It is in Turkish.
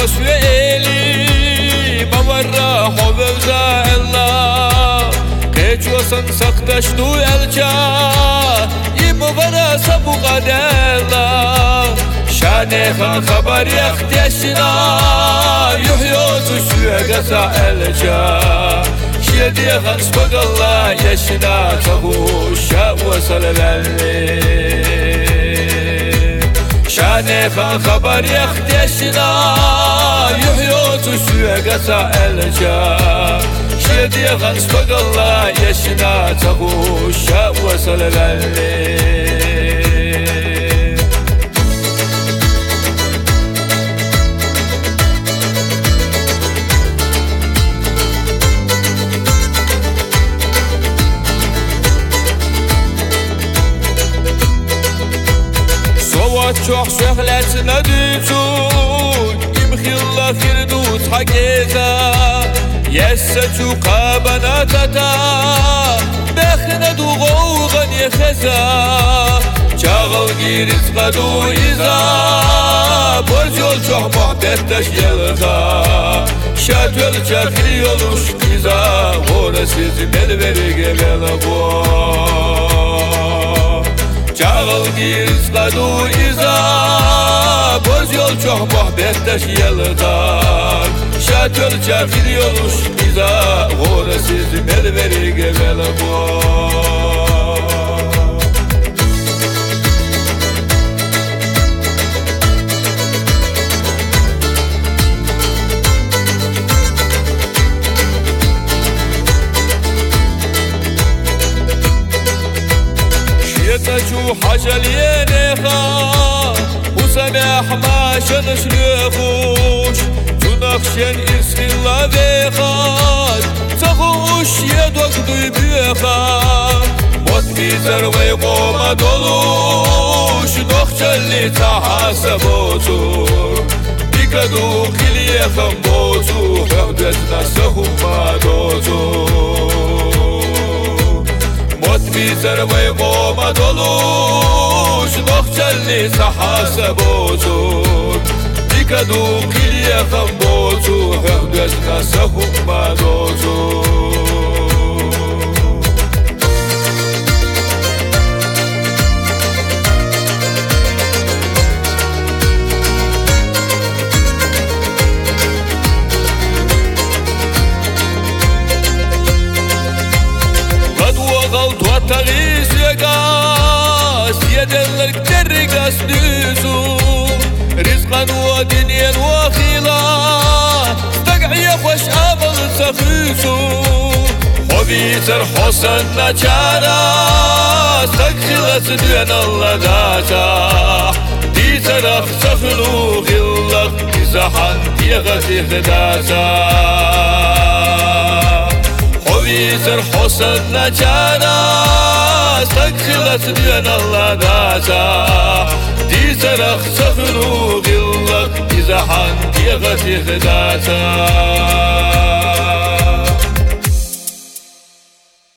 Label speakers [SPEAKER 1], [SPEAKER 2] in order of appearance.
[SPEAKER 1] وسؤالي بورا حبوزا الله كيش وصن سقتشتو الجا يمبرا سبق الله شانخا خبر يختشنا يحيوز الشوق الجا شيدي خنس بق الله يشنا تغوشا وصل الليل شانخا خبر يختشنا يحيوز الشوق الجا شيدي خنس بق الله يشنا تغوشا وصل الليل çok şöhletine düşün İmhilla firdus hakeza Yesseçu kabana tata Bekhne du gavgan yekheza Çağıl giriz qadu iza Borcol çok muhabbetteş yelga Şatvel çakri yoluş iza Orasız melveri gebele bu Çağıl giriz qadu iza Borc yol çok muhabbetteş yelgar Şatvel çakir yoluş iza Orasız melveri gebele bu شو حاجة لينيخا وسماح ما شنش ليخوش تنخشن إرسخي الله بيخات تخوش يدوك دوي بيخات موت بيزر ويقوم دولوش نخشى اللي تحاسبوتو بيكادو خليه خمبوتو خبدتنا سهم ما دوتو بيزر ويقوم دولوش نخشلي سحاسة بوزور ديكادو خليه خمبوزو هودتنا سهم ما دوزور Tağız yagas yedenler dergas düzü Rizqan ve dinyen ve khila Staq'iya xoş abal sakhüsü Hobizer hosan naçara Staq'ilas düyen Allah daca Dizer akhsakhlu ghillak İzahan diyagat ihdaca Hobizer hosan naçara Staq'ilas düyen Allah daca Dizer akhsakhlu ghillak İzahan diyagat ihdaca